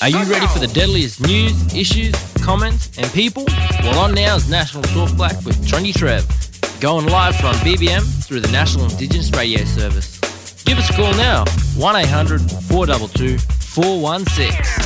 Are you ready for the deadliest news, issues, comments and people? Well, on now is National Talk Black with Trendy Trev, going live from BBM through the National Indigenous Radio Service. Give us a call now, 1-800-422-416.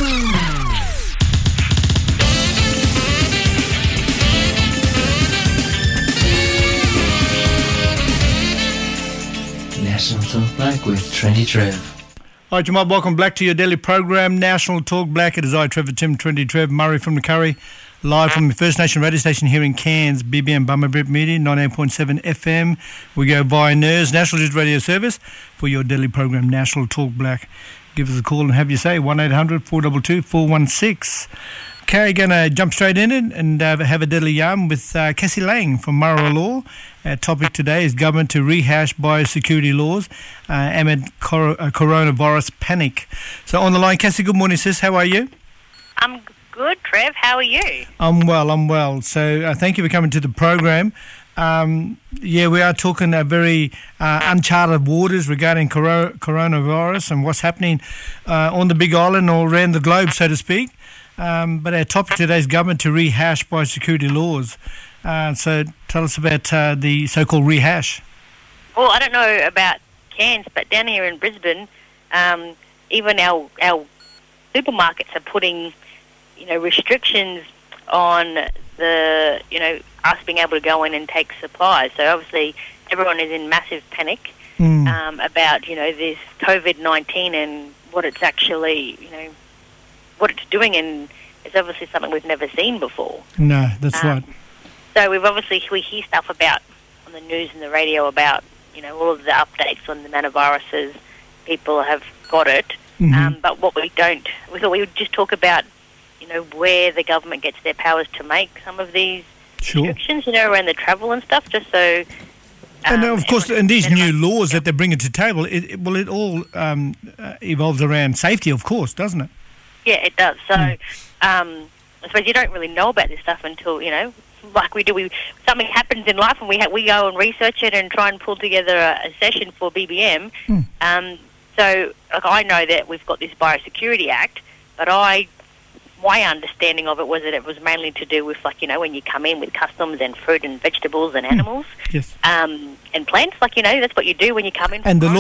National Talk Black with Trendy Trev. Hi, Jamal. Welcome back to your daily program, National Talk Black. It is I, Trevor Tim, Trendy Trev, Murray from the Curry, live from the First Nation radio station here in Cairns, BBM Bummerbrit Media, 98.7 FM. We go via NERS, National News Radio Service, for your daily program, National Talk Black. Give us a call and have your say, 1-800-422-416. Okay, going to jump straight in and have a deadly yarn with Cassie Lang from Murray Law. Our topic today is government to rehash biosecurity laws amid coronavirus panic. So on the line, Cassie, good morning, sis. How are you? I'm good, Trev. How are you? I'm well. So thank you for coming to the program. We are talking very uncharted waters regarding coronavirus and what's happening on the Big Island or around the globe, so to speak. But our topic today is government to rehash biosecurity laws. So tell us about the so-called rehash. Well, I don't know about Cairns, but down here in Brisbane, even our supermarkets are putting, restrictions on the, us being able to go in and take supplies. So obviously everyone is in massive panic about, this COVID-19 and what it's actually, what it's doing, and it's obviously something we've never seen before. No, that's right. So we hear stuff about on the news and the radio about, all of the updates on the metaviruses. People have got it. Mm-hmm. But what we thought we would just talk about, where the government gets their powers to make some of these restrictions, around the travel and stuff, just so... and of course, and these new laws that they're bringing to the table, it all evolves around safety, of course, doesn't it? Yeah, it does. So, I suppose you don't really know about this stuff until, like we do. Something happens in life and we go and research it and try and pull together a session for BBM. So, I know that we've got this Biosecurity Act, but my understanding of it was that it was mainly to do with, when you come in with customs and fruit and vegetables and animals. Yes. And plants, that's what you do when you come in. And the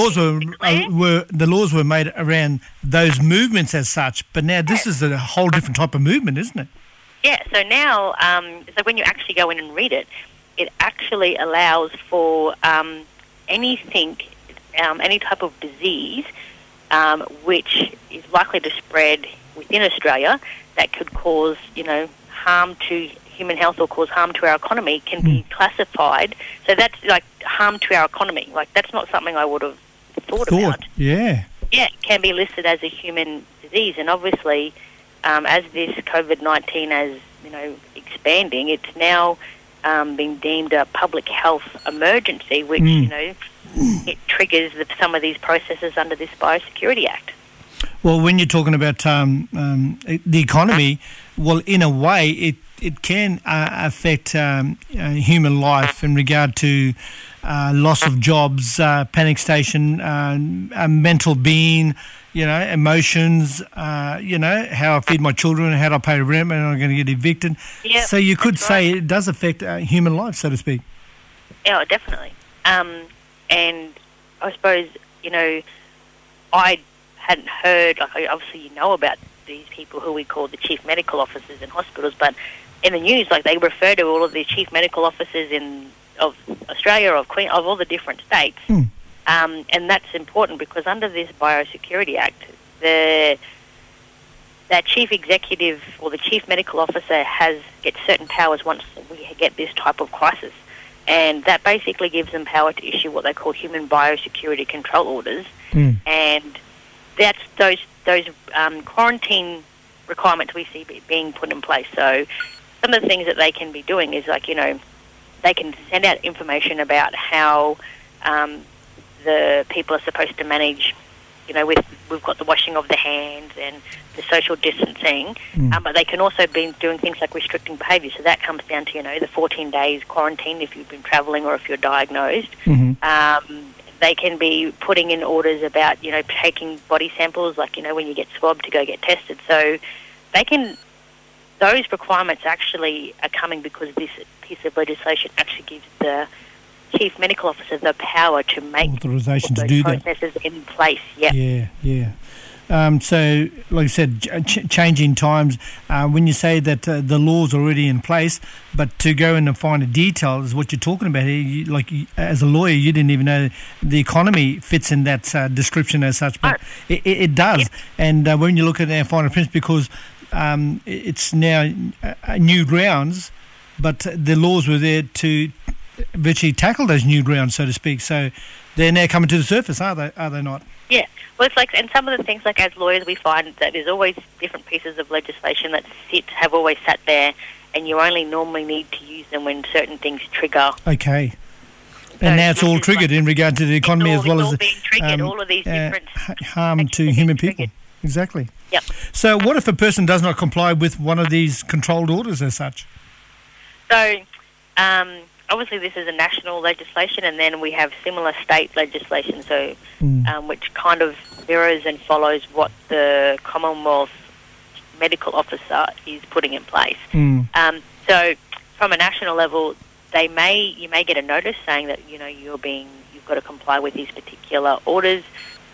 laws were made around those movements as such, but now this is a whole different type of movement, isn't it? Yeah, so now, so when you actually go in and read it, it actually allows for anything, any type of disease which is likely to spread within Australia that could cause, harm to human health or cause harm to our economy can be classified. So that's like harm to our economy. That's not something I would have thought about. Yeah. Yeah, it can be listed as a human disease. And obviously, as this COVID-19 is, expanding, it's now been deemed a public health emergency, which, it triggers some of these processes under this Biosecurity Act. Well, when you're talking about the economy, well, in a way, it can affect human life in regard to loss of jobs, panic station, mental being, emotions, how I feed my children, how do I pay rent, and I'm going to get evicted. Yep, so you could say it does affect human life, so to speak. Yeah, definitely. And I suppose, I hadn't heard, obviously about these people who we call the chief medical officers in hospitals, but in the news, they refer to all of the chief medical officers of Australia, of all the different states. And that's important because under this Biosecurity Act, that chief executive or the chief medical officer gets certain powers once we get this type of crisis. And that basically gives them power to issue what they call human biosecurity control orders. And that's those quarantine requirements we see being put in place. So some of the things that they can be doing is they can send out information about how the people are supposed to manage, we've got the washing of the hands and the social distancing, but they can also be doing things like restricting behaviour. So that comes down to, the 14 days quarantine if you've been travelling or if you're diagnosed. they can be putting in orders about, taking body samples, like, when you get swabbed to go get tested. So those requirements actually are coming because this piece of legislation actually gives the Chief Medical Officer the power to make authorisation to do that. Processes in place. Yeah. So, like I said, changing times. When you say that the law's already in place, but to go in and find the details, what you're talking about here, as a lawyer, you didn't even know the economy fits in that description as such, but it does. Yeah. And when you look at our finer prints, because it's now new grounds, but the laws were there to virtually tackle those new grounds, so to speak. So they're now coming to the surface, are they not? Yeah. Well, it's and some of the things, as lawyers, we find that there's always different pieces of legislation that have always sat there, and you only normally need to use them when certain things trigger. Okay. And now it's all triggered in regard to the economy as well as being triggered, all of these different harm to human people. Exactly. Yep. So what if a person does not comply with one of these controlled orders as such? So, obviously this is a national legislation, and then we have similar state legislation, so which kind of mirrors and follows what the Commonwealth Medical Officer is putting in place. So from a national level, you may get a notice saying that you've got to comply with these particular orders.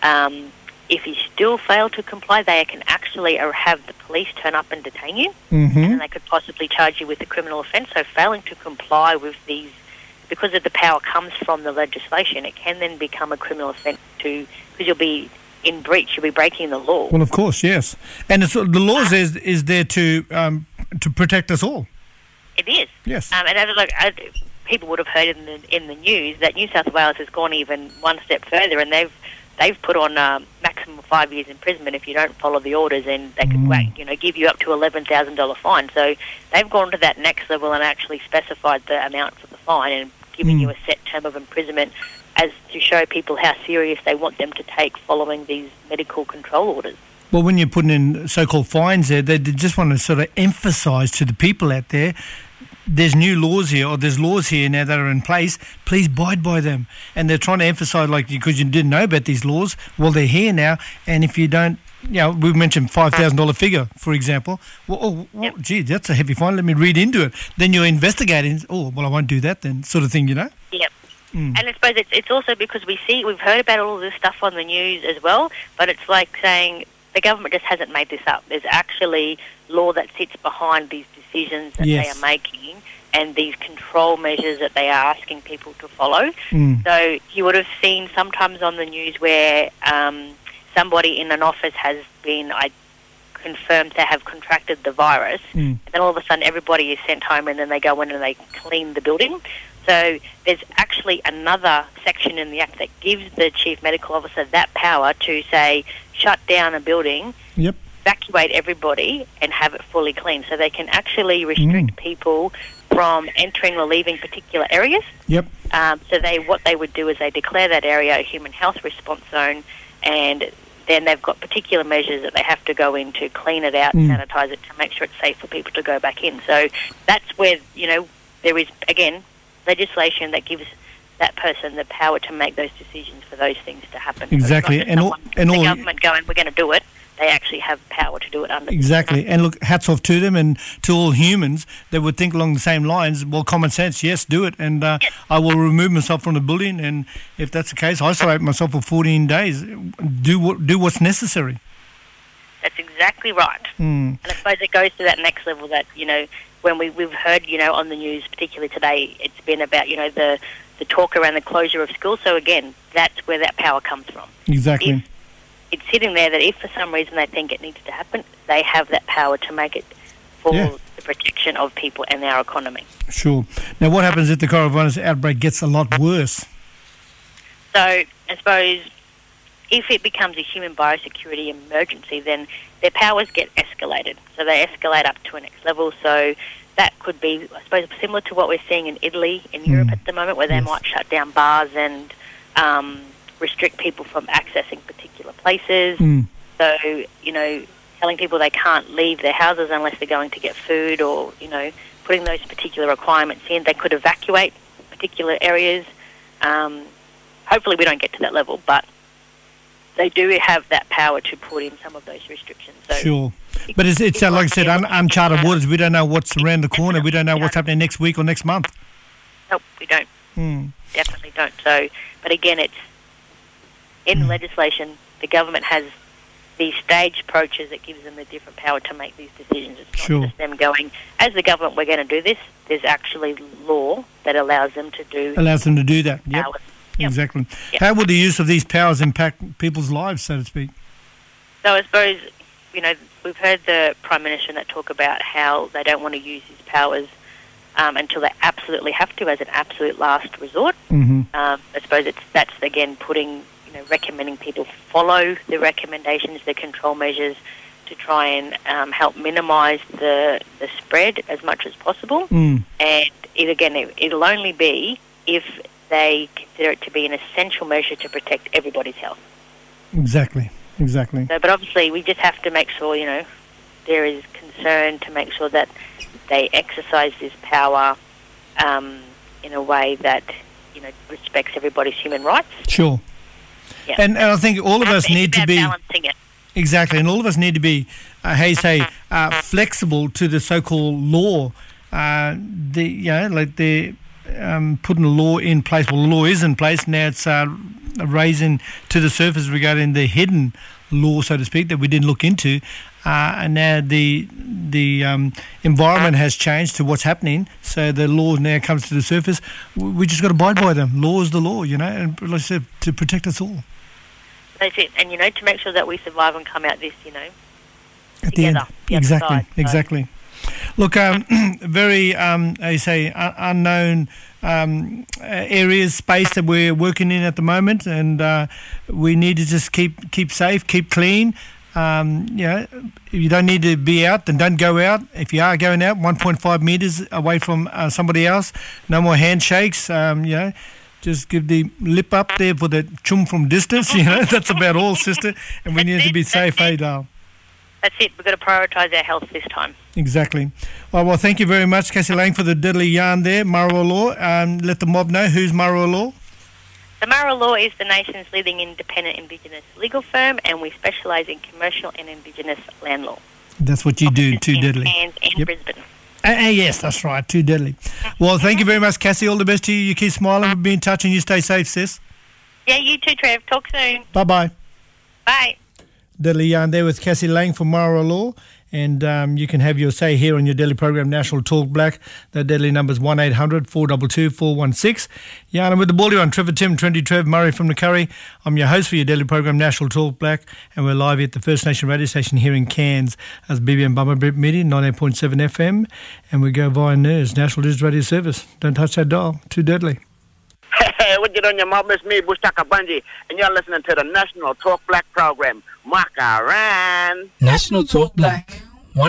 If you still fail to comply, they can actually have the police turn up and detain you, and they could possibly charge you with a criminal offence. So failing to comply with these, because of the power comes from the legislation, it can then become a criminal offence because you'll be in breach, you'll be breaking the law. Well, of course, yes. And the law is there to protect us all. It is. Yes. And as people would have heard in the news that New South Wales has gone even one step further, and they've put on maximum 5 years imprisonment if you don't follow the orders, and they could give you up to $11,000 fine. So they've gone to that next level and actually specified the amount for the fine and given you a set term of imprisonment as to show people how serious they want them to take following these medical control orders. Well, when you're putting in so-called fines there, they just want to sort of emphasise to the people out there, there's new laws here, or there's laws here now that are in place, please abide by them. And they're trying to emphasise, because you didn't know about these laws, well, they're here now, and if you don't, we mentioned $5,000 figure, for example. Gee, that's a heavy fine, let me read into it. Then you're investigating, I won't do that then, sort of thing, Yep. And I suppose it's also because we've heard about all of this stuff on the news as well, but it's like saying the government just hasn't made this up. There's actually law that sits behind these decisions that they are making and these control measures that they are asking people to follow. So you would have seen sometimes on the news where somebody in an office has been confirmed to have contracted the virus, and then all of a sudden everybody is sent home, and then they go in and they clean the building. So there's actually another section in the Act that gives the Chief Medical Officer that power to say, shut down a building, evacuate everybody, and have it fully clean. So they can actually restrict people from entering or leaving particular areas. So what they would do is they declare that area a human health response zone, and then they've got particular measures that they have to go in to clean it out, sanitise it, to make sure it's safe for people to go back in. So that's where, there is, again, legislation that gives that person the power to make those decisions for those things to happen. Exactly. So the government going, we're going to do it. They actually have power to do it under. Exactly. And look, hats off to them and to all humans that would think along the same lines. Well, common sense, yes, do it. And I will remove myself from the building. And if that's the case, isolate myself for 14 days. Do what's necessary. That's exactly right. And I suppose it goes to that next level that, when we've heard, on the news, particularly today, it's been about, the talk around the closure of schools. So again, that's where that power comes from. Exactly. It's sitting there that if for some reason they think it needs to happen, they have that power to make it for the protection of people and our economy. Sure. Now, what happens if the coronavirus outbreak gets a lot worse? So I suppose if it becomes a human biosecurity emergency, then their powers get escalated. So they escalate up to a next level. So that could be, I suppose, similar to what we're seeing in Italy, in Europe at the moment, where they might shut down bars and restrict people from accessing particular places. So, telling people they can't leave their houses unless they're going to get food, or, putting those particular requirements in. They could evacuate particular areas. hopefully we don't get to that level, but they do have that power to put in some of those restrictions. So sure. But it's like I said, uncharted waters. We don't know what's around the corner. We don't know what's happening next week or next month. Nope, we don't. Definitely don't. So, but again, it's in legislation, the government has these staged approaches that gives them the different power to make these decisions. It's not just them going, as the government, we're going to do this. There's actually law that allows them to do that. Yep. Powers. Exactly. Yep. How will the use of these powers impact people's lives, so to speak? So I suppose, we've heard the Prime Minister that talk about how they don't want to use his powers until they absolutely have to, as an absolute last resort. I suppose that's again putting, recommending people follow the recommendations, the control measures, to try and help minimise the spread as much as possible. And it'll only be if they consider it to be an essential measure to protect everybody's health. Exactly. So, but obviously, we just have to make sure, there is concern to make sure that they exercise this power in a way that, respects everybody's human rights. Sure. Yeah. And I think all of us need to be balancing it. Exactly, and all of us need to be, flexible to the so-called law. Putting a law in place. Well, the law is in place now. It's raising to the surface regarding the hidden law, so to speak, that we didn't look into. And now the environment has changed to what's happening, so the law now comes to the surface. We just got to abide by them. Law is the law, and like I said, to protect us all. That's it, and to make sure that we survive and come out this, at the end. Exactly. Look, very, unknown areas, space that we're working in at the moment, and we need to just keep safe, keep clean. If you don't need to be out, then don't go out. If you are going out, 1.5 metres away from somebody else. No more handshakes. Just give the lip up there for the chum from distance. That's about all, sister. And we need to be safe, Dale? That's it. We've got to prioritise our health this time. Exactly. Well, thank you very much, Cassie Lang, for the deadly yarn there. Marrow Law. Let the mob know who's Marrow Law. The Marrow Law is the nation's leading independent Indigenous legal firm, and we specialise in commercial and Indigenous land law. That's what you do, Too Deadly. And yep. Brisbane. Yes, that's right, Too Deadly. Well, thank you very much, Cassie. All the best to you. You keep smiling. We'll be in touch, and you stay safe, sis. Yeah, you too, Trev. Talk soon. Bye-bye. Bye. Deadly yarn there with Cassie Lang from Marrow Law. And you can have your say here on your daily program, National Talk Black. The deadly number is 1800 422 416. Yeah, and I'm with the Baldy on Trevor Tim, 20 Trev, Murray from the Curry. I'm your host for your daily program, National Talk Black, and we're live at the First Nation radio station here in Cairns as BBM Bummer Media, 98.7 FM, and we go via NERS, National Digital Radio Service. Don't touch that dial, Too Deadly. Hey, what you doing, your mom? It's me, Bushtaka Bunji, and you're listening to the National Talk Black program. Makaran. National Talk Black,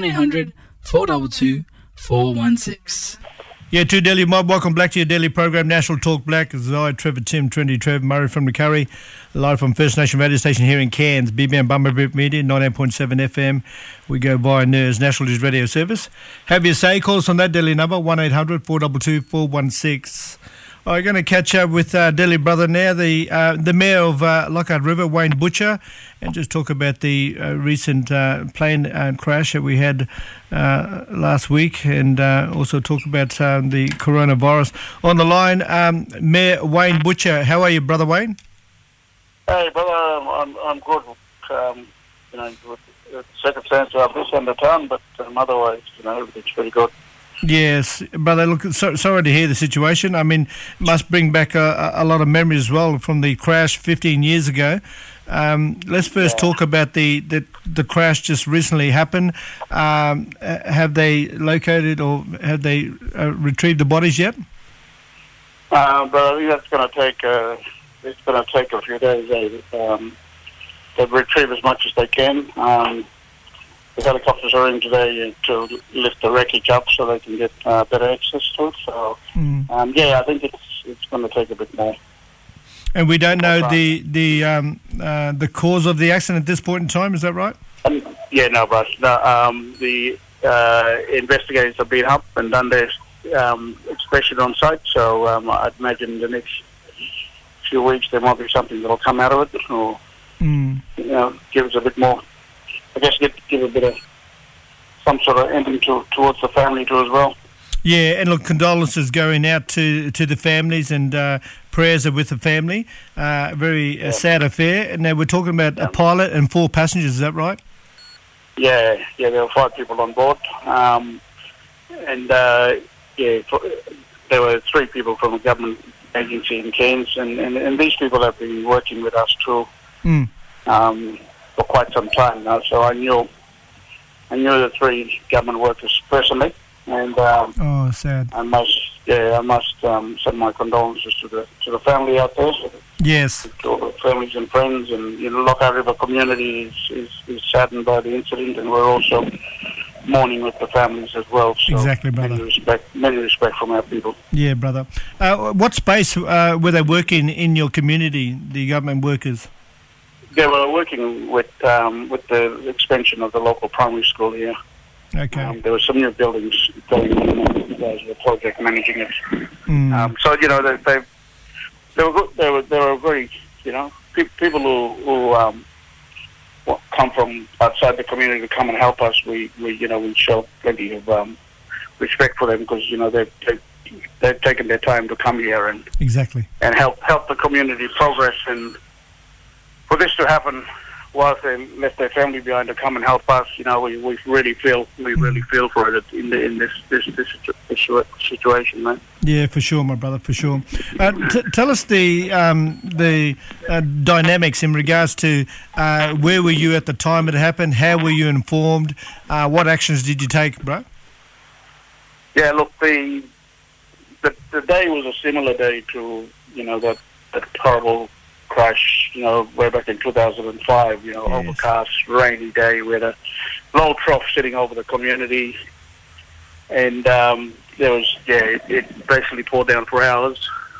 1-800-422-416. Yeah, Too Deadly Mob, welcome back to your daily program, National Talk Black. As I, Trevor Tim, Trendy Trev, Murray from the Curry, live from First Nation radio station here in Cairns, BBM Bumblebee Media, 98.7 FM. We go via NERS, National News Radio Service. Have your say, call us on that daily number, 1-800-422-416. I'm going to catch up with Deadly Brother now, the Mayor of Lockhart River, Wayne Butcher, and just talk about the recent plane crash that we had last week, and also talk about the coronavirus. On the line, Mayor Wayne Butcher. How are you, Brother Wayne? Hey, brother, I'm good. With the circumstances of this end of town, but otherwise, everything's pretty good. Yes, brother, look, sorry to hear the situation. I mean, must bring back a lot of memories as well from the crash 15 years ago. Let's first talk about the crash just recently happened. Have they located or have they retrieved the bodies yet? But I think that's going to take a few days. They retrieve as much as they can. The helicopters are in today to lift the wreckage up so they can get better access to it. So, I think it's going to take a bit more. And we don't know the cause of the accident at this point in time. Is that right? No, but the investigators have been up and done their inspection on site. So I'd imagine the next few weeks there might be something that'll come out of it, or give us a bit more. I guess give a bit of some sort of ending towards the family too as well. Yeah, and look, condolences going out to the families, and prayers are with the family. Very sad affair. And now we're talking about a pilot and 4 passengers. Is that right? Yeah. There were 5 people on board, there were 3 people from a government agency in Cairns, and these people have been working with us too for quite some time now. So I knew the 3 government workers personally, and sad. I must send my condolences to the family out there. Yes. To all the families and friends, and Lockhart River community is saddened by the incident, and we're also mourning with the families as well. So exactly, brother. Many respect from our people. Yeah, brother. What space were they working in your community, the government workers? They were working with the expansion of the local primary school here. Okay. There were some new buildings going on, and you guys were project managing it. So they were good. They were very people who come from outside the community to come and help us. We show plenty of respect for them, because they've taken their time to come here and exactly and help the community progress. And for this to happen whilst they left their family behind to come and help us, we really feel for it in this situation, man. Yeah, for sure, my brother, for sure. Tell us the dynamics in regards to where were you at the time it happened? How were you informed? What actions did you take, bro? Yeah, look, the day was a similar day to that horrible crash, way back in 2005. Yes. Overcast, rainy day with a low trough sitting over the community, and it basically poured down for hours,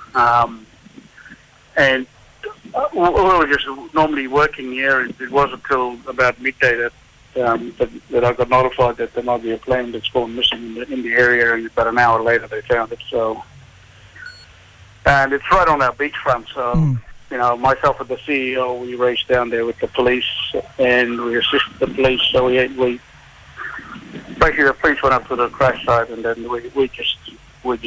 and we were just normally working here, and it wasn't until about midday that I got notified that there might be a plane that's gone missing in the area, and about an hour later they found it. So, and it's right on our beachfront, so. Myself and the CEO, we raced down there with the police, and we assisted the police. So we basically the police went up to the crash site, and then we just blocked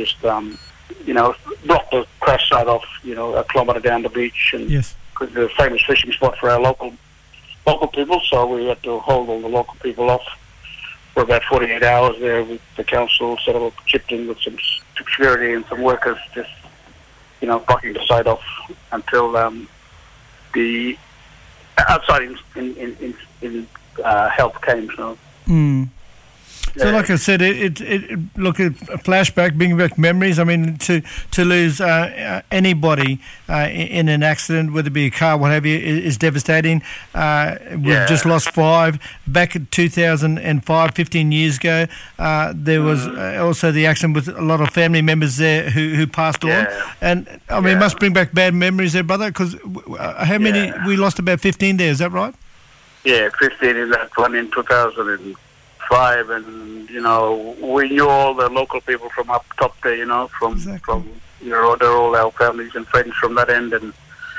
the crash site off, a kilometre down the beach, and yes, because it's a famous fishing spot for our local people. So we had to hold all the local people off for about 48 hours there. With the council sort of chipped in with some security and some workers, just blocking the site off until the outside in help came. So. So, like I said, look at a flashback, bringing back memories. I mean, to lose anybody in an accident, whether it be a car, what have you, is devastating. We've just lost 5. Back in 2005, 15 years ago, there was also the accident with a lot of family members there who passed on. And, I mean, it must bring back bad memories there, brother, because how many? We lost about 15 there, is that right? Yeah, 15 in that one in 2005, and we knew all the local people from up top there, from they're all our families and friends from that end, and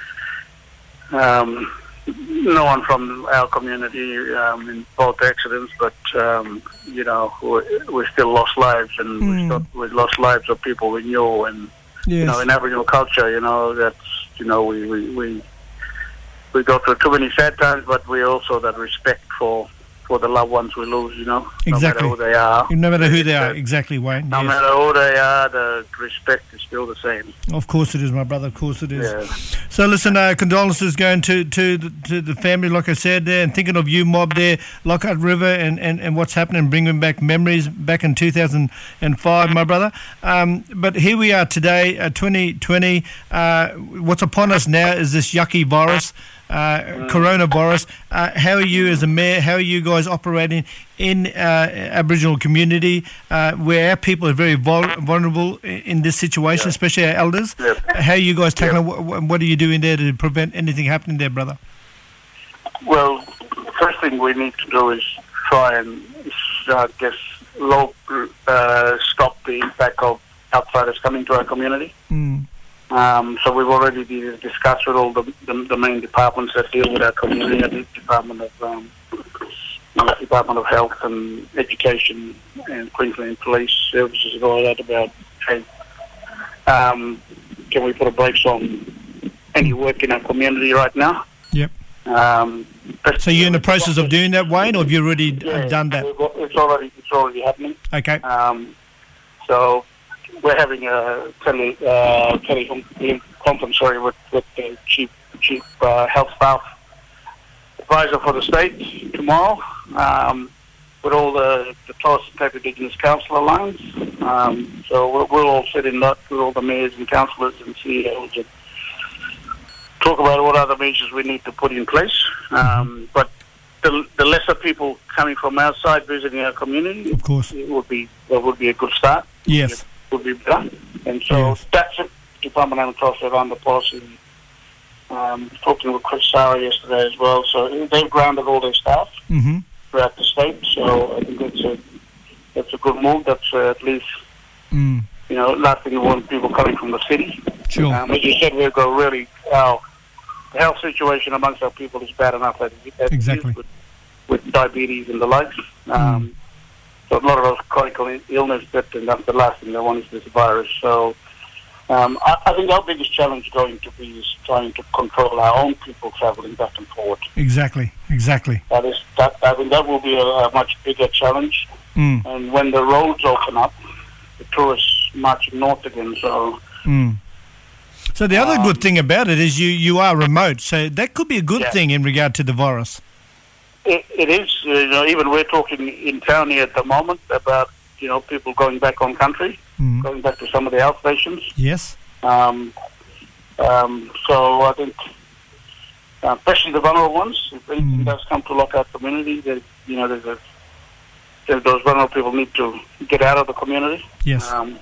no one from our community in both accidents, but we still lost lives, and we lost lives of people we knew, and in Aboriginal culture, that's we go through too many sad times, but we also that respect for the loved ones we lose, Exactly. No matter who they are. No matter who they are, exactly, Wayne. No matter who they are, the respect is still the same. Of course it is, my brother, of course it is. Yeah. So listen, condolences going to the family, like I said there, and thinking of you, Mob, there, Lockhart River, and what's happening, bringing back memories back in 2005, my brother. But here we are today, 2020. What's upon us now is this yucky virus. Coronavirus. How are you as a mayor? How are you guys operating in Aboriginal community where our people are very vulnerable in this situation, especially our elders? How are you guys tackling? What are you doing there to prevent anything happening there, brother? Well, the first thing we need to do is try and stop the impact of outsiders coming to our community. So we've already discussed with all the main departments that deal with our community, the Department of Health and Education and Queensland Police Services and all that about, hey, can we put a brakes on any work in our community right now? Yep. So you're in the process of doing that, Wayne, or have you already done that? It's already happening. Okay. So we're having a teleconference with the chief health staff advisor for the state tomorrow, with all the Torres and Cape Indigenous Council Alliance. So we'll all sit in that with all the mayors and councillors and CEOs and talk about what other measures we need to put in place. But the lesser people coming from outside visiting our community, of course, it would be a good start. Yes. It would be better. And so that's it. Department of Health around the policy. Talking with Chris Sara yesterday as well. So they've grounded all their staff throughout the state. So I think that's a good move. That's at least, last thing we want people coming from the city. Sure. As you said, we've got really, the health situation amongst our people is bad enough as exactly. it is with diabetes and the likes. So a lot of those chronic illness, that's the last thing they want is this virus. So I think our biggest challenge going to be is trying to control our own people travelling back and forward. Exactly. I think that will be a much bigger challenge. And when the roads open up, the tourists marching north again. So. So the other good thing about it is you are remote, so that could be a good thing in regard to the virus. It is. Even we're talking in town here at the moment about people going back on country, going back to some of the outstations. Yes. So I think, especially the vulnerable ones, if anything does come to lock our community, those vulnerable people need to get out of the community. Yes. And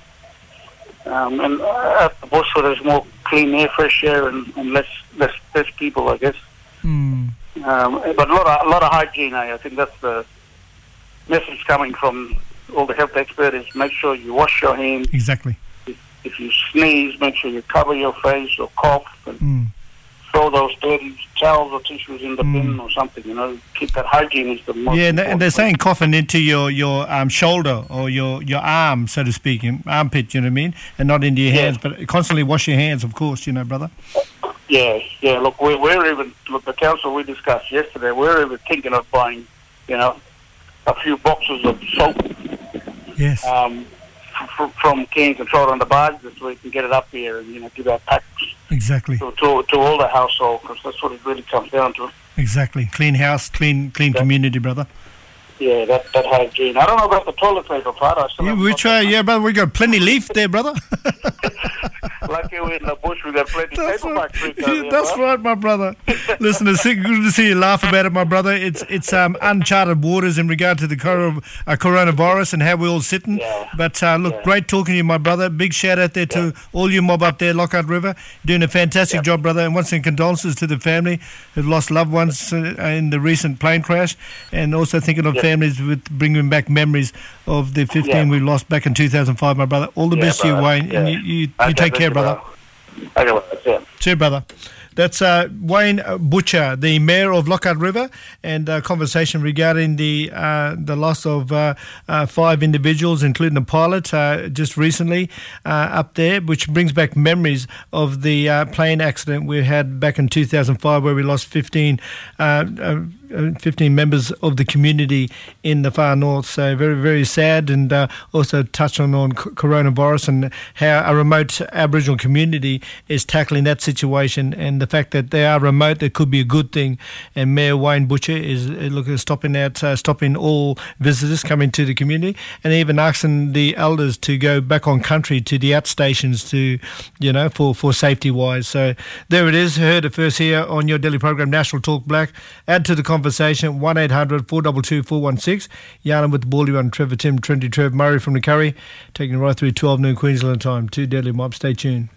at the bush where there's more clean air, fresh air, and less people, I guess. But a lot of hygiene. I think that's the message coming from all the health experts: is make sure you wash your hands. Exactly. If you sneeze, make sure you cover your face or cough, and throw those dirty towels or tissues in the bin or something. Keep that hygiene is the most. Yeah, and they're saying coughing into your shoulder or your arm, so to speak, armpit. You know what I mean, and not into your hands, but constantly wash your hands, of course. Brother. Yeah. Look, we're even the council we discussed yesterday. We're even thinking of buying, a few boxes of soap. Yes. From cans and throw it on the barge so we can get it up here and give our packs. Exactly. To all the household, because that's what it really comes down to. Exactly. Clean house, clean community, brother. Yeah, that hygiene. I don't know about the toilet paper part. We try, brother. We got plenty leaf there, brother. Lucky we're in the bush, we got plenty of paper back. That's right, my brother. Listen, it's good to see you laugh about it, my brother. It's uncharted waters in regard to the coronavirus and how we're all sitting. Yeah. But look, great talking to you, my brother. Big shout out there to all you mob up there, Lockhart River. Doing a fantastic job, brother. And once again, condolences to the family who've lost loved ones in the recent plane crash, and also thinking of families with bringing back memories of the 15 we lost back in 2005, my brother. All the best to you, Wayne. And you take care, brother. Okay, cheers, brother. That's Wayne Butcher, the Mayor of Lockhart River, and a conversation regarding the loss of 5 individuals, including the pilot, just recently up there, which brings back memories of the plane accident we had back in 2005 where we lost 15 members of the community in the far north. So very, very sad, and also touch on coronavirus and how a remote Aboriginal community is tackling that situation, and the fact that they are remote, that could be a good thing. And Mayor Wayne Butcher is stopping all visitors coming to the community, and even asking the elders to go back on country to the outstations to, for safety wise. So there it is. Heard it first here on your daily program, National Talk Black. Add to the conversation 1-800-422-416. Yarn with the Baldy One, Trevor Tim, Trinity Trev, Murray from the Curry, taking right through 12 noon Queensland time. 2 Deadly Mob. Stay tuned.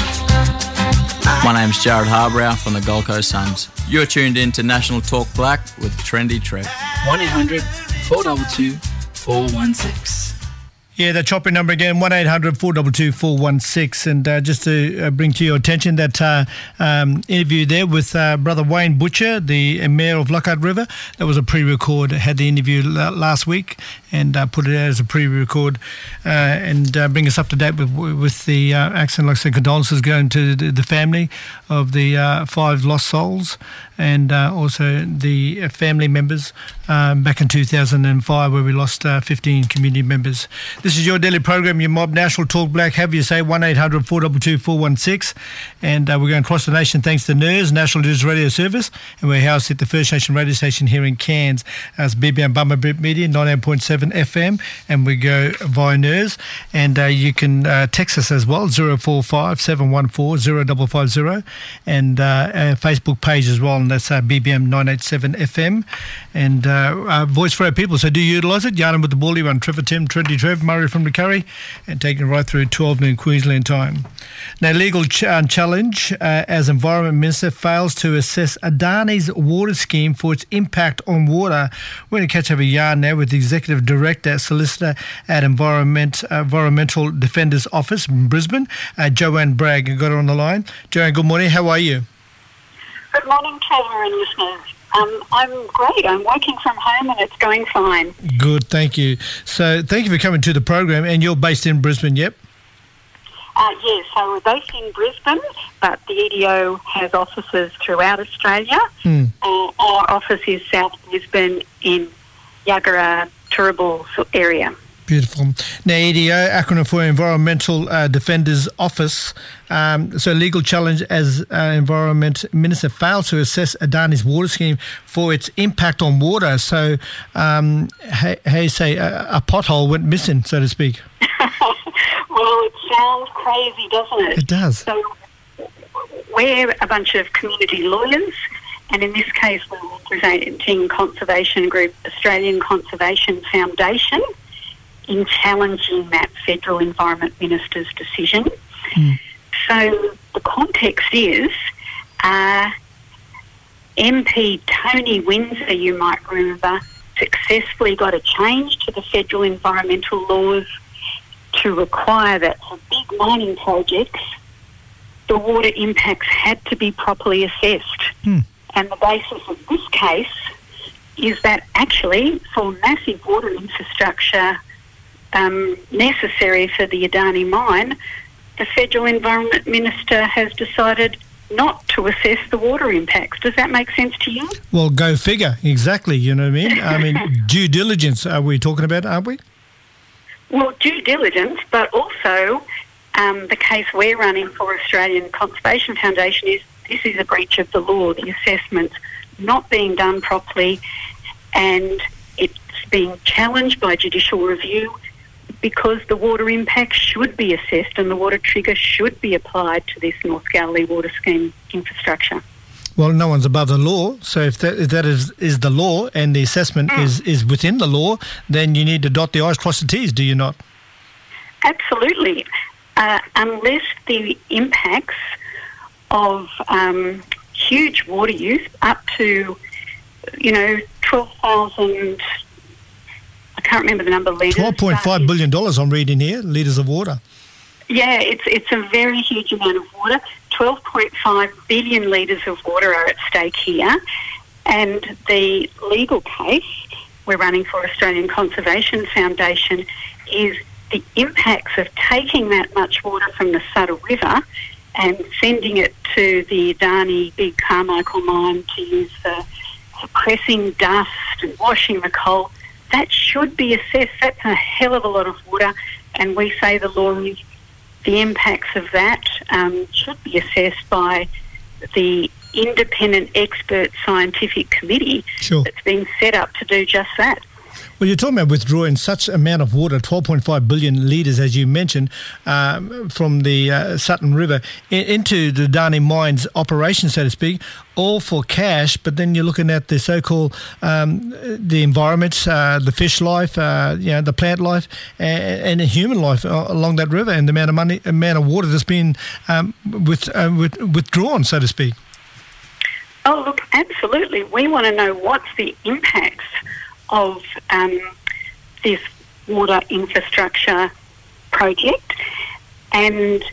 My name's Jared Harbrow from the Gold Coast Suns. You're tuned in to National Talk Black with Trendy Trev. 1-800-422-416. Yeah, the chopper number again, 1-800-422-416. And just to bring to your attention that interview there with Brother Wayne Butcher, the Mayor of Lockhart River. That was a pre-record. I had the interview last week and put it out as a pre-record and bring us up to date with the accident. Like I said, condolences going to the family of the 5 lost souls and also the family members back in 2005 where we lost 15 community members. This is your daily program, your Mob National Talk Black. Have you say 1-800-422-416. And we're going across the nation thanks to NIRS, National News Radio Service. And we're housed at the First Nation radio station here in Cairns as BBM Bummer Brit Media, 98.7 FM. And we go via NIRS. And you can text us as well, 045 714 0550. And our Facebook page as well. And that's BBM 987 FM. And voice for our people. So do you utilise it? Yarnum with the Bully One, Trevor Tim, Trendy Trev, Murray from the Curry, and taking it right through 12 noon Queensland time. Now, legal challenge as Environment Minister fails to assess Adani's water scheme for its impact on water. We're going to catch up a yarn now with the Executive Director, Solicitor at Environmental Defenders Office in Brisbane, Joanne Bragg. I got her on the line. Joanne, good morning. How are you? Good morning, Trevor and listeners. I'm great. I'm working from home and it's going fine. Good, thank you. So thank you for coming to the program, and you're based in Brisbane, yep? Yes, so we're based in Brisbane, but the EDO has offices throughout Australia. Our office is South Brisbane in Yagara, Turrbal area. Beautiful. Now, EDO, acronym for Environmental Defenders Office. So, legal challenge as Environment Minister failed to assess Adani's water scheme for its impact on water. So, how you say, a pothole went missing, so to speak. Well, it sounds crazy, doesn't it? It does. So, we're a bunch of community lawyers, and in this case, we're representing conservation group Australian Conservation Foundation in challenging that Federal Environment Minister's decision. So the context is MP Tony Windsor, you might remember, successfully got a change to the federal environmental laws to require that for big mining projects, the water impacts had to be properly assessed. And the basis of this case is that actually for massive water infrastructure necessary for the Adani mine, the Federal Environment Minister has decided not to assess the water impacts. Does that make sense to you? Well, go figure. Exactly. You know what I mean? I mean, due diligence are we talking about, aren't we? Well, due diligence, but also the case we're running for Australian Conservation Foundation is this is a breach of the law, the assessment's not being done properly, and it's being challenged by judicial review because the water impact should be assessed and the water trigger should be applied to this North Galilee water scheme infrastructure. Well, no one's above the law, so if that is the law and the assessment is within the law, then you need to dot the I's, cross the T's, do you not? Absolutely. Unless the impacts of huge water use up to, 12,000... I can't remember the number of litres. $12.5 billion I'm reading here, litres of water. Yeah, it's a very huge amount of water. 12.5 billion litres of water are at stake here. And the legal case we're running for Australian Conservation Foundation is the impacts of taking that much water from the Sutter River and sending it to the Adani Big Carmichael mine to use for suppressing dust and washing the coal. That should be assessed. That's a hell of a lot of water, and we say the law is the impacts of that should be assessed by the independent expert scientific committee that's been set up to do just that. Well, you're talking about withdrawing such amount of water, 12.5 billion litres, as you mentioned, from the Sutton River into the Adani mine's operation, so to speak, all for cash. But then you're looking at the so-called the environment, the fish life, the plant life, and the human life along that river, and the amount of water that's been withdrawn, so to speak. Oh, look, absolutely. We want to know what's the impacts of this water infrastructure project, and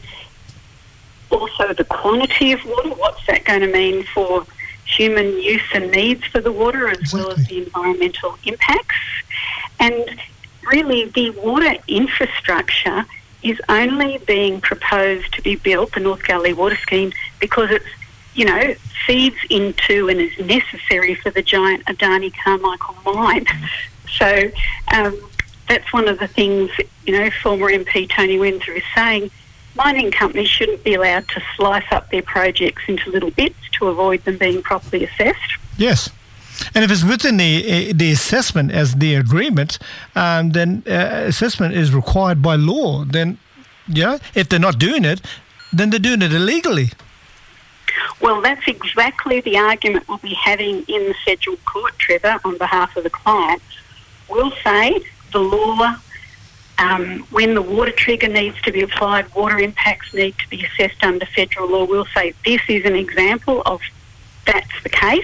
also the quantity of water. What's that going to mean for human use and needs for the water, as well as the environmental impacts? And really, the water infrastructure is only being proposed to be built, the North Galilee Water Scheme, because it's, feeds into and is necessary for the giant Adani Carmichael mine. So that's one of the things, former MP Tony Windsor is saying. Mining companies shouldn't be allowed to slice up their projects into little bits to avoid them being properly assessed. Yes. And if it's within the assessment as the agreement, then assessment is required by law. Then, if they're not doing it, then they're doing it illegally. Well, that's exactly the argument we'll be having in the federal court, Trevor, on behalf of the client. We'll say the law, when the water trigger needs to be applied, water impacts need to be assessed under federal law. We'll say this is an example of that's the case.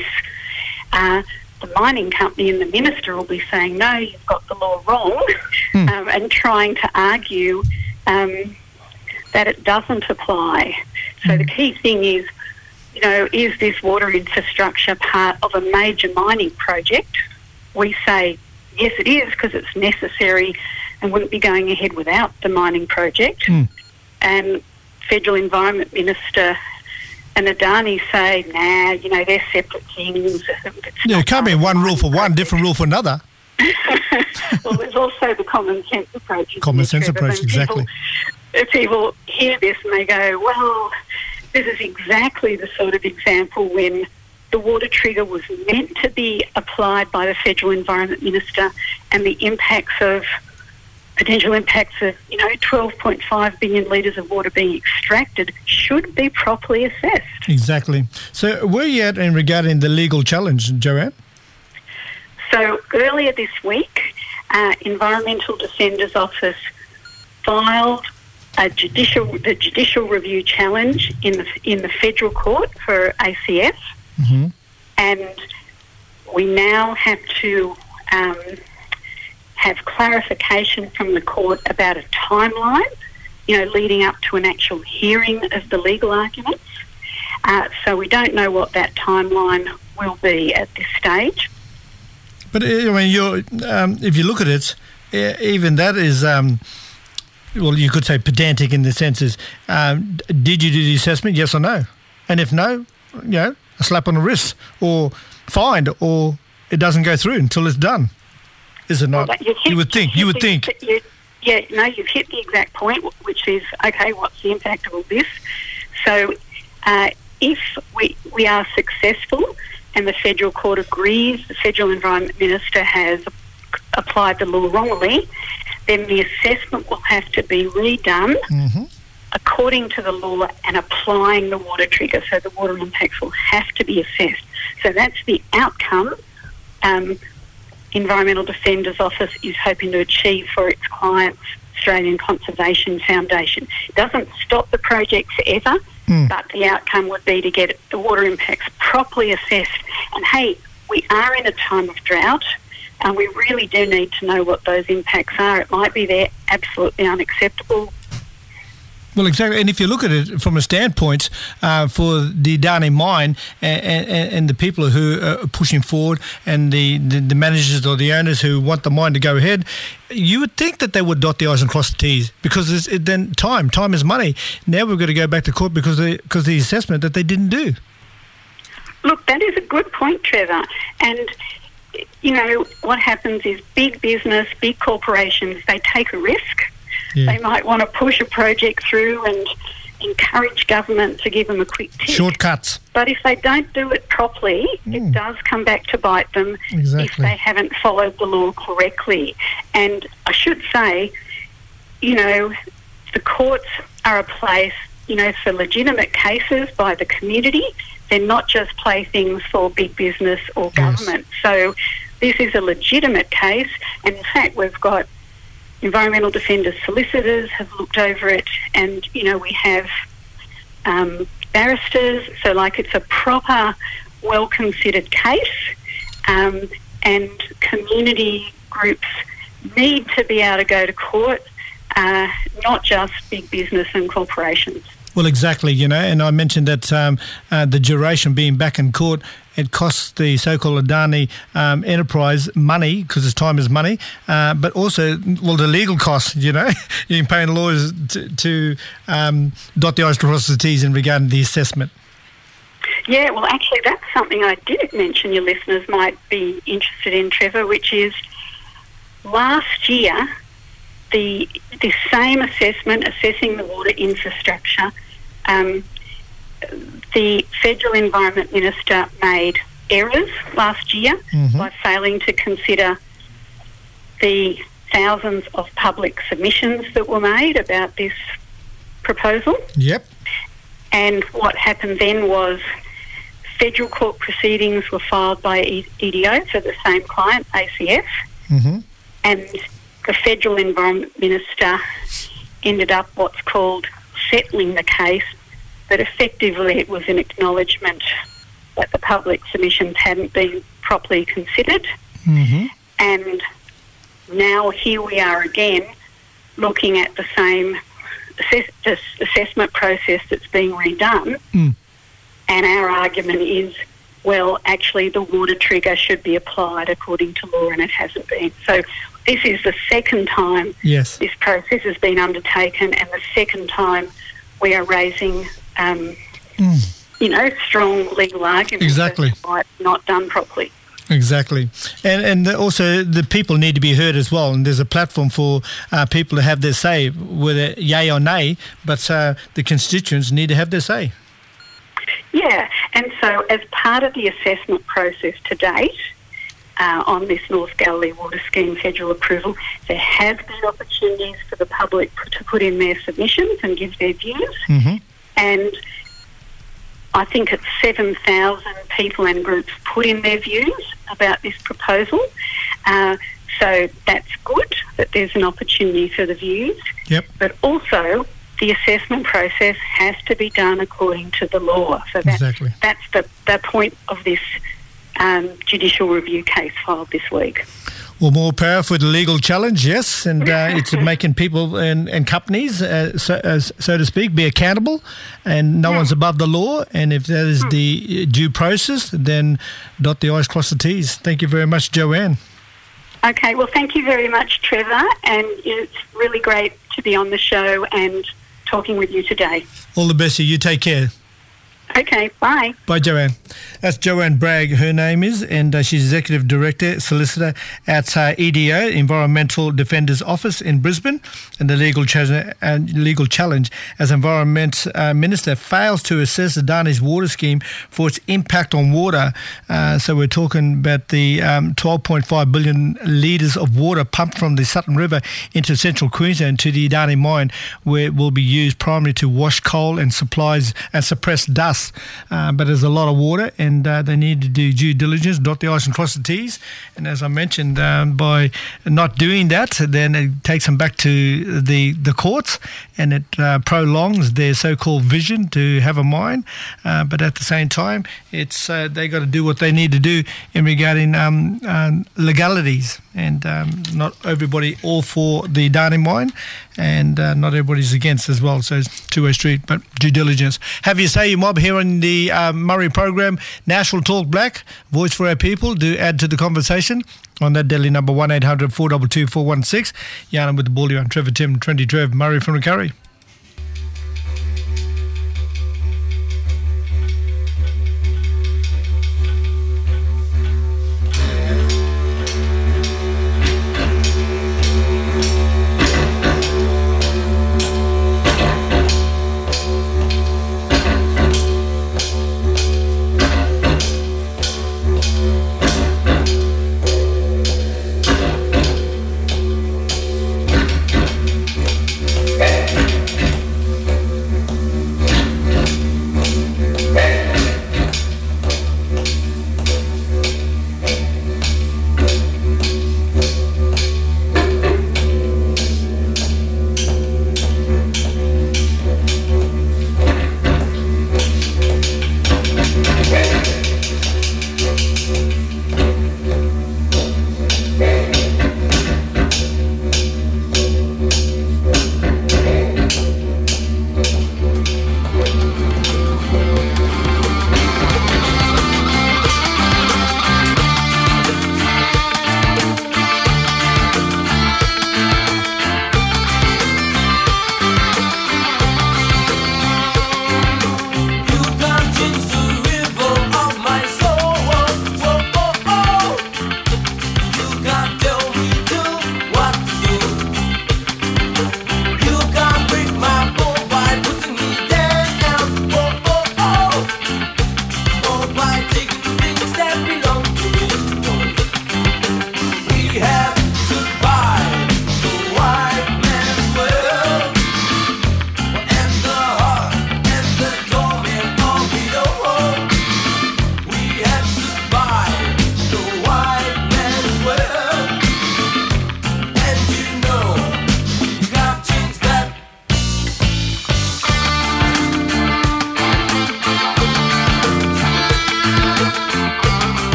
The mining company and the minister will be saying, no, you've got the law wrong, and trying to argue that it doesn't apply. So the key thing is, is this water infrastructure part of a major mining project? We say, yes, it is, because it's necessary and wouldn't be going ahead without the mining project. And Federal Environment Minister and Adani say, they're separate things. It can't be one rule for one, different rule for another. Well, there's also the common sense approach. Common sense approach, exactly. People hear this and they go, well, this is exactly the sort of example when the water trigger was meant to be applied by the Federal Environment Minister, and the potential impacts of 12.5 billion litres of water being extracted should be properly assessed. Exactly. So where are you at in regarding the legal challenge, Joanne? So earlier this week, Environmental Defenders Office filed the judicial review challenge in the federal court for ACF, and we now have to have clarification from the court about a timeline, leading up to an actual hearing of the legal arguments. So we don't know what that timeline will be at this stage. But if you look at it, even that is, you could say pedantic in the sense is, did you do the assessment, yes or no? And if no, a slap on the wrist, or fined, or it doesn't go through until it's done. Is it not? Well, you would think. You've hit the exact point, which is, okay, what's the impact of all this? So if we are successful and the federal court agrees the Federal Environment Minister has applied the law wrongly, then the assessment will have to be redone according to the law and applying the water trigger. So the water impacts will have to be assessed. So that's the outcome Environmental Defenders Office is hoping to achieve for its clients, Australian Conservation Foundation. It doesn't stop the project forever, but the outcome would be to get the water impacts properly assessed. And hey, we are in a time of drought, and we really do need to know what those impacts are. It might be they're absolutely unacceptable. Well, exactly. And if you look at it from a standpoint for the Adani mine and the people who are pushing forward and the managers or the owners who want the mine to go ahead, you would think that they would dot the I's and cross the T's, because then time is money. Now we've got to go back to court because of the assessment that they didn't do. Look, that is a good point, Trevor. And, what happens is big business, big corporations, they take a risk. Yeah. They might want to push a project through and encourage government to give them a quick tip. Shortcuts. But if they don't do it properly, it does come back to bite them if they haven't followed the law correctly. And I should say, the courts are a place, for legitimate cases by the community. They're not just playthings for big business or government. Yes. So this is a legitimate case. And in fact, we've got Environmental Defenders solicitors have looked over it, and we have barristers, so it's a proper, well considered case, and community groups need to be able to go to court, not just big business and corporations. Well, exactly, and I mentioned that the duration being back in court, it costs the so-called Adani enterprise money, because time is money, but also, the legal costs, you're paying lawyers to dot the I's, cross the T's in regard to the assessment. Yeah, well, actually, that's something I did mention your listeners might be interested in, Trevor, which is last year, the same assessment, assessing the water infrastructure, the Federal Environment Minister made errors last year by failing to consider the thousands of public submissions that were made about this proposal. Yep. And what happened then was federal court proceedings were filed by EDO for the same client, ACF, and the Federal Environment Minister ended up what's called settling the case, but effectively it was an acknowledgement that the public submissions hadn't been properly considered. And now here we are again looking at the same assessment process that's being redone. And our argument is, well, actually the water trigger should be applied according to law, and it hasn't been. So this is the second time this process has been undertaken, and the second time we are raising, strong legal arguments that it's not done properly. Exactly. And also the people need to be heard as well, and there's a platform for people to have their say, whether yay or nay, but the constituents need to have their say. Yeah, and so as part of the assessment process to date on this North Galilee Water Scheme federal approval, there have been opportunities for the public to put in their submissions and give their views. And I think it's 7,000 people and groups put in their views about this proposal. So that's good that there's an opportunity for the views. Yep. But also the assessment process has to be done according to the law. So that's the point of this judicial review case filed this week. Well, more power for the legal challenge, yes, and it's making people and companies, so to speak, be accountable, and no one's above the law, and if that is the due process, then dot the I's, cross the T's. Thank you very much, Joanne. Okay, well, thank you very much, Trevor, and it's really great to be on the show and talking with you today. All the best to you. Take care. Okay, bye. Bye, Joanne. That's Joanne Bragg, her name is, and she's Executive Director, Solicitor at EDO, Environmental Defenders Office in Brisbane, and the legal challenge as Environment Minister fails to assess Adani's water scheme for its impact on water. So we're talking about the 12.5 billion litres of water pumped from the Sutton River into central Queensland to the Adani mine, where it will be used primarily to wash coal and supplies and suppress dust. But there's a lot of water, and they need to do due diligence, dot the I's and cross the T's. And as I mentioned, by not doing that, then it takes them back to the courts, and it prolongs their so-called vision to have a mine. But at the same time, it's they got to do what they need to do in regarding legalities, and not everybody all for the Adani mine, and not everybody's against as well. So it's two-way street, but due diligence. Have your say, you mob, here on the Murray program, National Talk Black, Voice for Our People. Do add to the conversation on that deadly number 1800 422 416. Yana with the ball, I'm Trevor Tim, Trendy Trev, Murray from the Curry.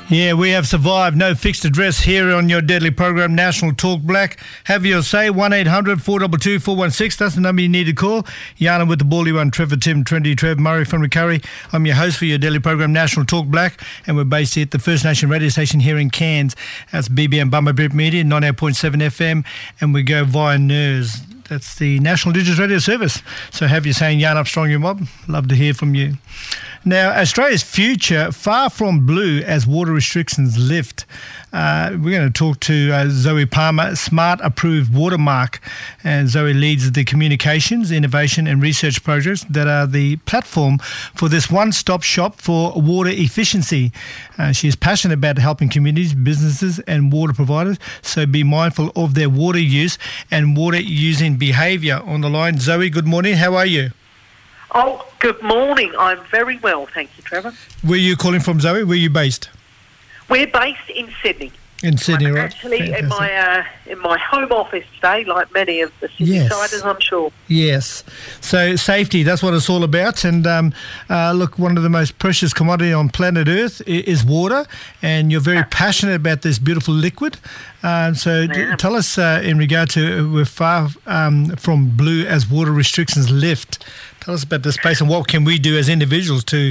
Yeah, we have survived. No fixed address here on your deadly program, National Talk Black. Have your say, 1-800-422-416. That's the number you need to call. Yana with the Baldy One, Trevor, Tim, Trendy, Trev, Murray from Recurry. I'm your host for your deadly program, National Talk Black, and we're based here at the First Nation radio station here in Cairns. That's BBM Bummer Brit Media, 98.7 FM, and we go via NERS. That's the National Indigenous Radio Service. So have you saying, Yarn Up Strong Your Mob. Love to hear from you. Now, Australia's future far from blue as water restrictions lift. We're going to talk to Zoe Palmer, Smart Approved Watermark. And Zoe leads the communications, innovation and research projects that are the platform for this one-stop shop for water efficiency. She is passionate about helping communities, businesses and water providers, so be mindful of their water use and water using behaviour. On the line, Zoe, good morning. How are you? Oh, good morning. I'm very well, thank you, Trevor. Where are you calling from, Zoe? Where are you based? We're based in Sydney. In Sydney, I'm right? Actually, in my home office today, like many of the Sydney-siders, I'm sure. Yes. So safety, that's what it's all about. And look, one of the most precious commodity on planet Earth is water, and you're very passionate about this beautiful liquid. Tell us in regard to we're far from blue as water restrictions lift. Tell us about this space and what can we do as individuals to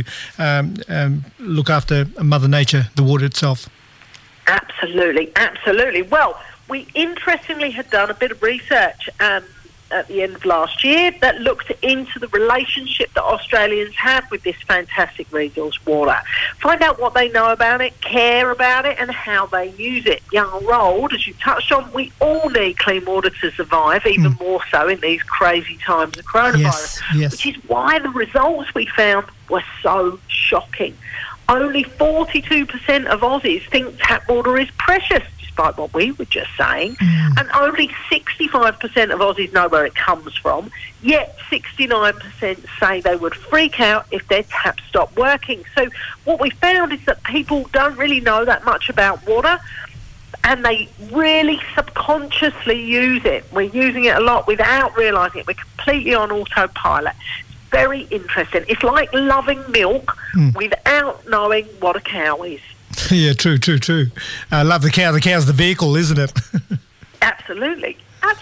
look after Mother Nature, the water itself. Absolutely. Well, we interestingly had done a bit of research at the end of last year that looked into the relationship that Australians have with this fantastic resource, water. Find out what they know about it, care about it, and how they use it. Young or old, as you touched on, we all need clean water to survive, even more so in these crazy times of coronavirus, which is why the results we found were so shocking. Only 42% of Aussies think tap water is precious, despite what we were just saying, and only 65% of Aussies know where it comes from, yet 69% say they would freak out if their tap stopped working. So what we found is that people don't really know that much about water, and they really subconsciously use it. We're using it a lot without realising it. We're completely on autopilot. Very interesting. It's like loving milk without knowing what a cow is. Yeah, true. I love the cow. The cow's the vehicle, isn't it? Absolutely.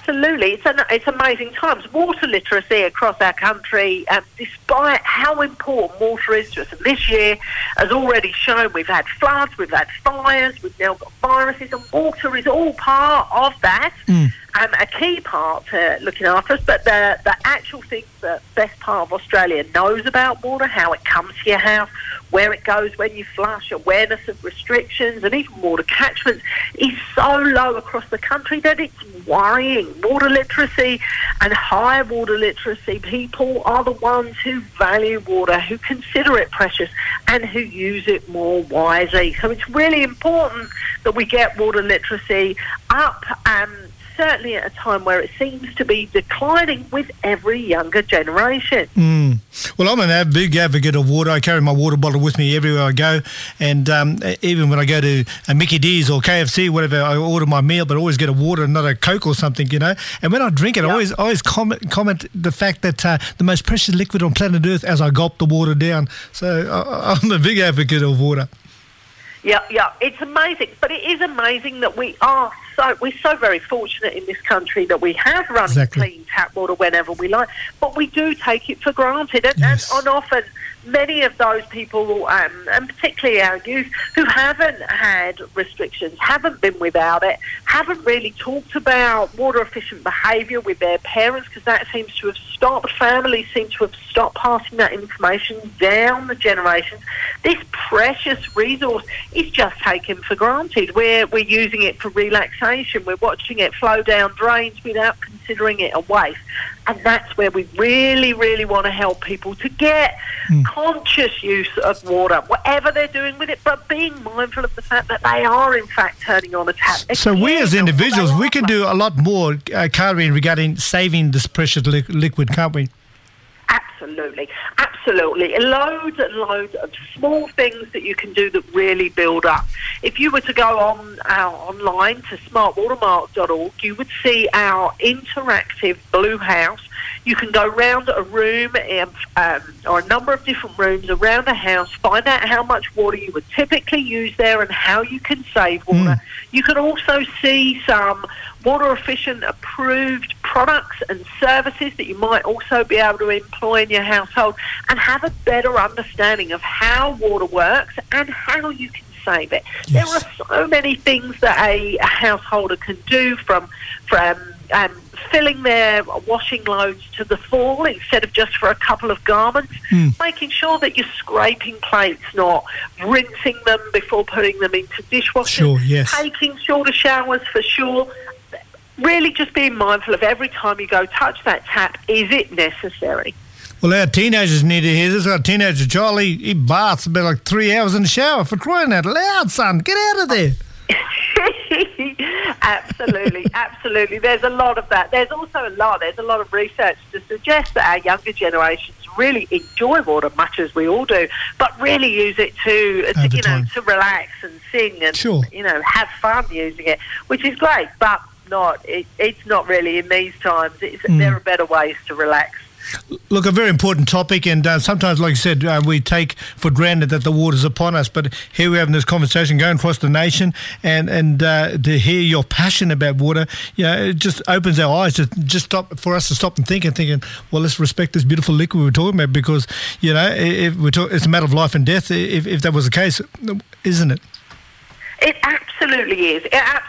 It's amazing times. Water literacy across our country, despite how important water is to us. And this year has already shown we've had floods, we've had fires, we've now got viruses, and water is all part of that. A key part to looking after us, but the actual thing the best part of Australia knows about water, how it comes to your house, where it goes when you flush, awareness of restrictions and even water catchments is so low across the country that it's worrying. Water literacy and high water literacy people are the ones who value water, who consider it precious and who use it more wisely. So it's really important that we get water literacy up, certainly at a time where it seems to be declining with every younger generation. Well, I'm a big advocate of water. I carry my water bottle with me everywhere I go, and even when I go to Mickey D's or KFC, whatever, I order my meal, but I always get a water, not a Coke or something, you know. And when I drink it, I always comment the fact that the most precious liquid on planet Earth as I gulp the water down. So I'm a big advocate of water. Yeah, it's amazing. But it is amazing that we're so very fortunate in this country that we have running clean tap water whenever we like, but we do take it for granted. And often many of those people, and particularly our youth, who haven't had restrictions, haven't been without it, haven't really talked about water efficient behaviour with their parents, because that seems to have stopped. Families seem to have stopped passing that information down the generations. This precious resource is just taken for granted. We're using it for relaxation. We're watching it flow down drains without considering it a waste. And that's where we really, really want to help people to get conscious use of water, whatever they're doing with it, but being mindful of the fact that they are, in fact, turning on a tap. So we as individuals, we can do a lot more, Kari, regarding saving this precious liquid, can't we? Absolutely. Loads and loads of small things that you can do that really build up. If you were to go online to smartwatermark.org, you would see our interactive blue house. You can go round a room or a number of different rooms around a house, find out how much water you would typically use there and how you can save water. You can also see some water-efficient approved products and services that you might also be able to employ in your household and have a better understanding of how water works and how you can save it. Yes. There are so many things that a householder can do from filling their washing loads to the full instead of just for a couple of garments, making sure that you're scraping plates, not rinsing them before putting them into dishwashers, taking shorter showers for sure. Really just being mindful of every time you go touch that tap, is it necessary? Well, our teenagers need to hear this. Our teenager, Charlie, he baths about like 3 hours in the shower. For crying out loud, son. Get out of there. Absolutely. There's a lot of that. There's a lot of research to suggest that our younger generations really enjoy water much as we all do, but really use it to relax and sing and have fun using it, which is great, but it's not really in these times. There are better ways to relax. Look, a very important topic, and sometimes, like you said, we take for granted that the water's upon us, but here we're having this conversation going across the nation, and to hear your passion about water, it just opens our eyes for us to stop and thinking, well, let's respect this beautiful liquid we're talking about, because, it's a matter of life and death if that was the case, isn't it? It absolutely is.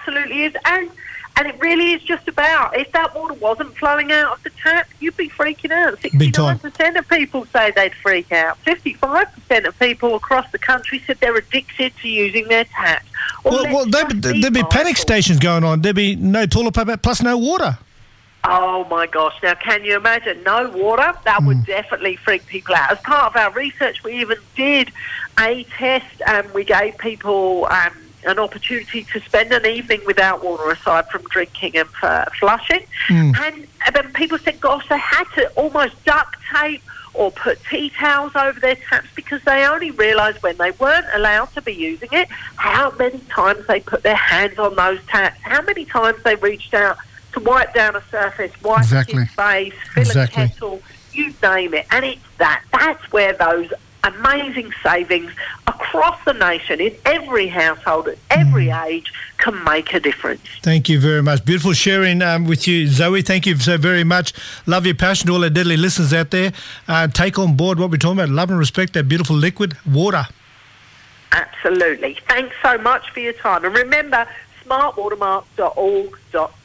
And it really is just about, if that water wasn't flowing out of the tap, you'd be freaking out. 69% of people say they'd freak out. 55% of people across the country said they're addicted to using their taps. Well, there'd be panic stations going on. There'd be no toilet paper plus no water. Oh, my gosh. Now, can you imagine no water? That would definitely freak people out. As part of our research, we even did a test, and we gave people an opportunity to spend an evening without water aside from drinking and flushing. And then people said, gosh, they had to almost duct tape or put tea towels over their taps because they only realised when they weren't allowed to be using it how many times they put their hands on those taps, how many times they reached out to wipe down a surface, wipe a kid's face, fill a kettle, you name it. And it's that's where those amazing savings across the nation in every household at every age can make a difference. Thank you very much. Beautiful sharing with you, Zoe. Thank you so very much. Love your passion to all our deadly listeners out there. Take on board what we're talking about. Love and respect that beautiful liquid, water. Absolutely. Thanks so much for your time. And remember, smartwatermark.org.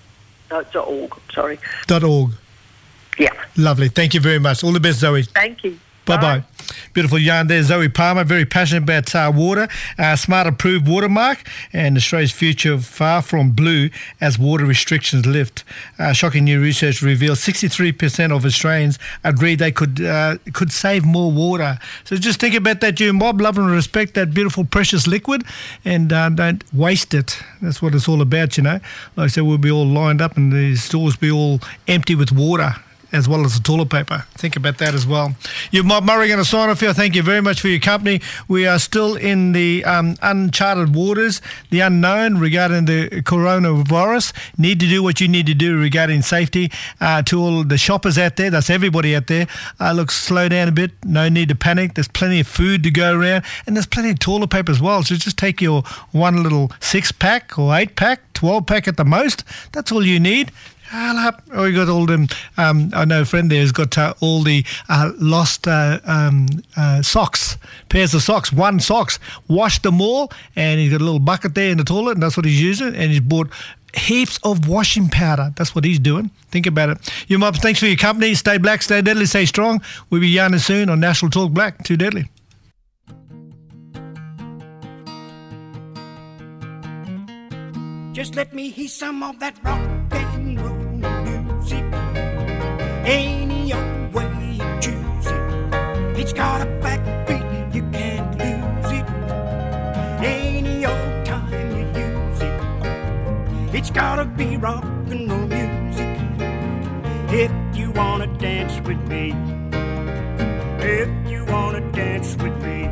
.org. Yeah. Lovely. Thank you very much. All the best, Zoe. Thank you. Bye-bye. Beautiful yarn there, Zoe Palmer, very passionate about water, Smart Approved Watermark, and Australia's future far from blue as water restrictions lift. Shocking new research reveals 63% of Australians agree they could save more water. So just think about that, you mob. Love and respect that beautiful, precious liquid, and don't waste it. That's what it's all about, Like I said, we'll be all lined up and the stores be all empty with water, as well as the toilet paper. Think about that as well. You're Mob Murray going to sign off here. Thank you very much for your company. We are still in the uncharted waters, the unknown regarding the coronavirus. Need to do what you need to do regarding safety. To all the shoppers out there, that's everybody out there, look, slow down a bit. No need to panic. There's plenty of food to go around, and there's plenty of toilet paper as well. So just take your one little 6-pack or 8-pack, 12-pack at the most. That's all you need. Oh, you got all them. I know a friend there has got all the lost socks, pairs of socks, one socks. Washed them all, and he's got a little bucket there in the toilet, and that's what he's using. And he's bought heaps of washing powder. That's what he's doing. Think about it. You Mob, thanks for your company. Stay black, stay deadly, stay strong. We'll be yarning soon on National Talk Black. Too deadly. Just let me hear some of that rock and roll music. Any old way you choose it. It's got a backbeat, you can't lose it. Any old time you use it. It's gotta be rock and roll music. If you wanna dance with me. if you wanna dance with me.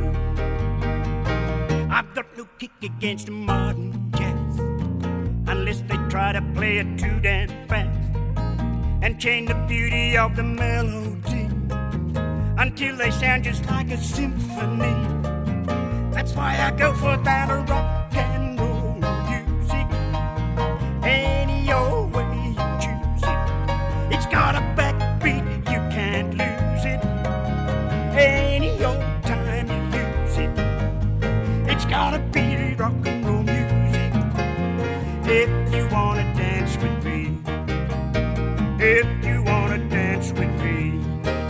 I've got no kick against modern jazz, unless they try to play it too damn fast and change the beauty of the melody until they sound just like a symphony. That's why I go for that rock and roll music. Any old way you choose it, it's got a backbeat, you can't lose it. Any old time you use it, it's gotta be rock and roll music. If you wanna dance with me, if you wanna dance with me.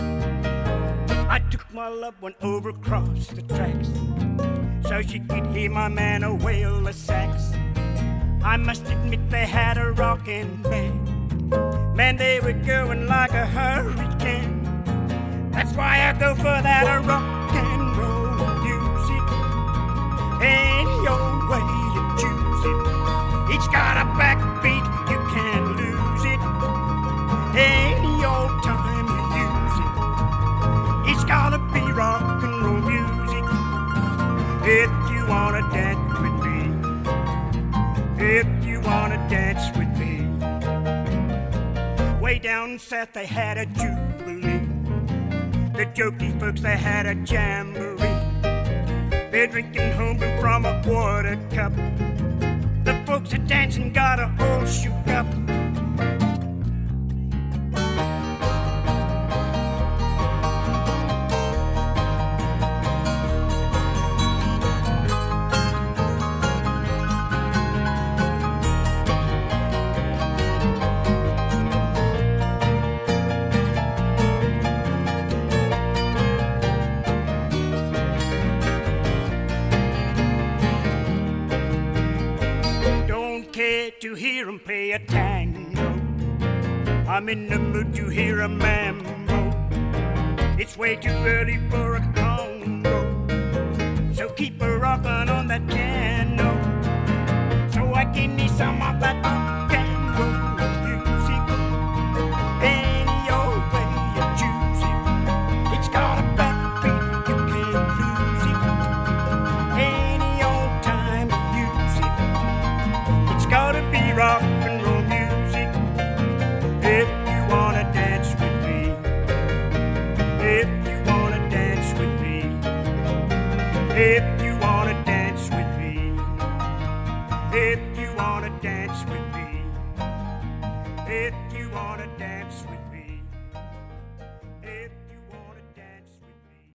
I took my loved one over across the tracks so she could hear my man a wail the sax. I must admit they had a rockin' band. Man, they were going like a hurricane. That's why I go for that rock and roll music. Any old way you choose it, it's got a backbeat, you can't lose it. Any old time you use it, it's gotta be rock and roll music. If you wanna dance with me, if you wanna dance with me. Way down south they had a jubilee. The jokey folks they had a jamboree. They're drinking homebrew from a quarter cup. The folks are dancing got a all shook up. To hear 'em play a tango, I'm in the mood to hear a mambo. It's way too early for a congo, so keep a rockin' on that piano, so I can need some of that rock and roll music. Any old way you choose it, it's got a backbeat, you can't lose it. Any old time you use it, it's gotta be rock and roll music. If you wanna dance with me, if you wanna dance with me, if you wanna dance with me, if you wanna dance with me, if you wanna dance with me.